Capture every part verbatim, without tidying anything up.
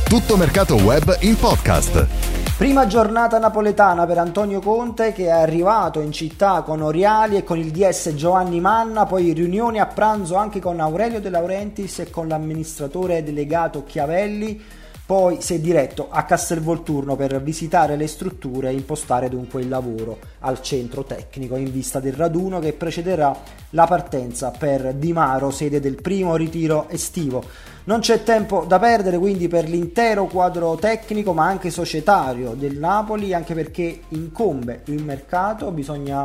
Tutto mercato web in podcast. Prima giornata napoletana per Antonio Conte, che è arrivato in città con Oriali e con il D S Giovanni Manna, poi riunioni a pranzo anche con Aurelio De Laurentiis e con l'amministratore delegato Chiavelli. Poi si è diretto a Castelvolturno per visitare le strutture e impostare dunque il lavoro al centro tecnico in vista del raduno che precederà la partenza per Di Maro, sede del primo ritiro estivo. Non c'è tempo da perdere quindi per l'intero quadro tecnico ma anche societario del Napoli, anche perché incombe il mercato, bisogna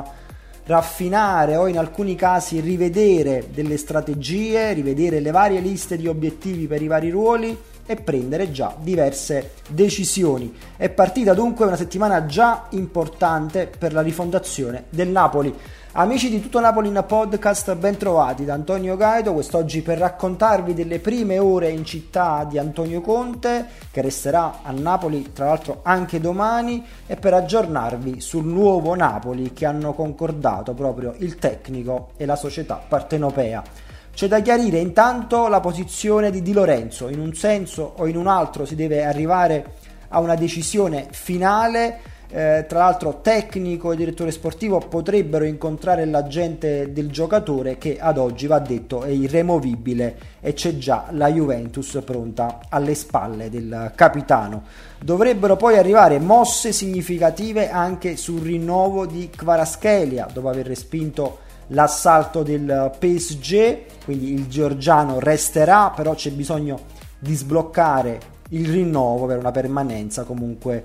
raffinare o in alcuni casi rivedere delle strategie, rivedere le varie liste di obiettivi per i vari ruoli e prendere già diverse decisioni. È partita dunque una settimana già importante per la rifondazione del Napoli. Amici di Tutto Napoli in podcast, ben trovati da Antonio Gaito, quest'oggi per raccontarvi delle prime ore in città di Antonio Conte, che resterà a Napoli tra l'altro anche domani, e per aggiornarvi sul nuovo Napoli che hanno concordato proprio il tecnico e la società partenopea. C'è da chiarire intanto la posizione di Di Lorenzo, in un senso o in un altro si deve arrivare a una decisione finale. Eh, tra l'altro tecnico e direttore sportivo potrebbero incontrare l'agente del giocatore, che ad oggi, va detto, è irremovibile e c'è già la Juventus pronta alle spalle del capitano. Dovrebbero poi arrivare mosse significative anche sul rinnovo di Kvaratskhelia dopo aver respinto l'assalto del P S G, quindi il georgiano resterà, però c'è bisogno di sbloccare il rinnovo per una permanenza comunque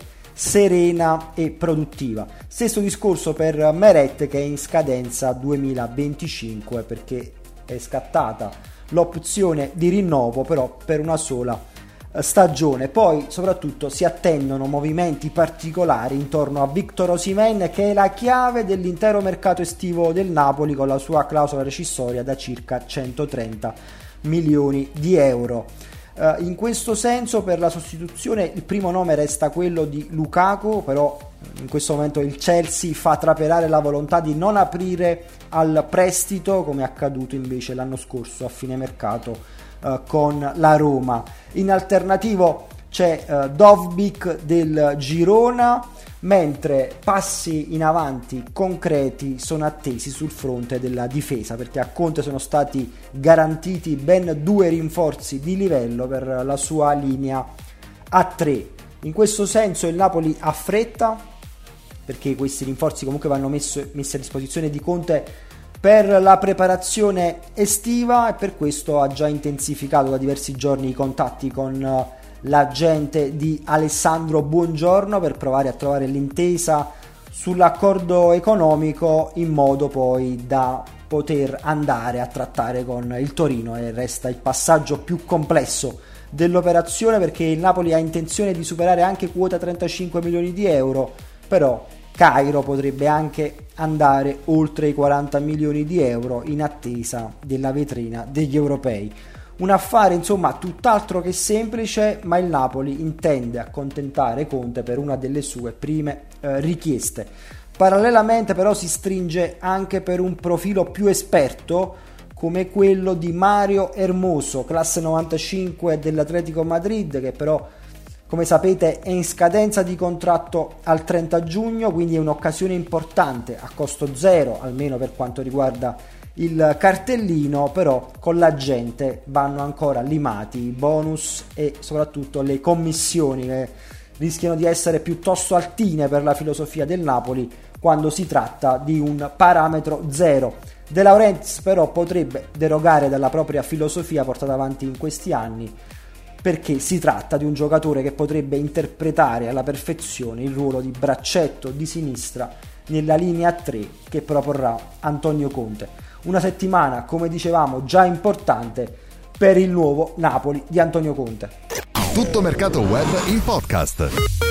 serena e produttiva. Stesso discorso per Meret, che è in scadenza duemilaventicinque perché è scattata l'opzione di rinnovo però per una sola stagione. Poi soprattutto si attendono movimenti particolari intorno a Victor Osimhen, che è la chiave dell'intero mercato estivo del Napoli, con la sua clausola rescissoria da circa centotrenta milioni di euro. Uh, in questo senso, per la sostituzione il primo nome resta quello di Lukaku, però in questo momento il Chelsea fa trapelare la volontà di non aprire al prestito, come è accaduto invece l'anno scorso a fine mercato Uh, con la Roma. In alternativo c'è uh, Dovbyk del Girona, mentre passi in avanti concreti sono attesi sul fronte della difesa, perché a Conte sono stati garantiti ben due rinforzi di livello per la sua linea a tre. In questo senso il Napoli ha fretta, perché questi rinforzi comunque vanno messo, messi a disposizione di Conte per la preparazione estiva, e per questo ha già intensificato da diversi giorni i contatti con l'agente di Alessandro Buongiorno per provare a trovare l'intesa sull'accordo economico, in modo poi da poter andare a trattare con il Torino. E resta il passaggio più complesso dell'operazione, perché il Napoli ha intenzione di superare anche quota trentacinque milioni di euro, però Cairo potrebbe anche andare oltre i quaranta milioni di euro in attesa della vetrina degli europei. Un affare insomma tutt'altro che semplice, ma il Napoli intende accontentare Conte per una delle sue prime eh, richieste. Parallelamente però si stringe anche per un profilo più esperto, come quello di Mario Hermoso, classe novantacinque dell'Atletico Madrid, che però, come sapete, è in scadenza di contratto al trenta giugno, quindi è un'occasione importante a costo zero, almeno per quanto riguarda il cartellino. Però con l'agente vanno ancora limati i bonus e soprattutto le commissioni, che rischiano di essere piuttosto altine per la filosofia del Napoli quando si tratta di un parametro zero. De Laurentiis però potrebbe derogare dalla propria filosofia portata avanti in questi anni, perché si tratta di un giocatore che potrebbe interpretare alla perfezione il ruolo di braccetto di sinistra nella linea tre che proporrà Antonio Conte. Una settimana, come dicevamo, già importante per il nuovo Napoli di Antonio Conte. Tutto mercato web in podcast.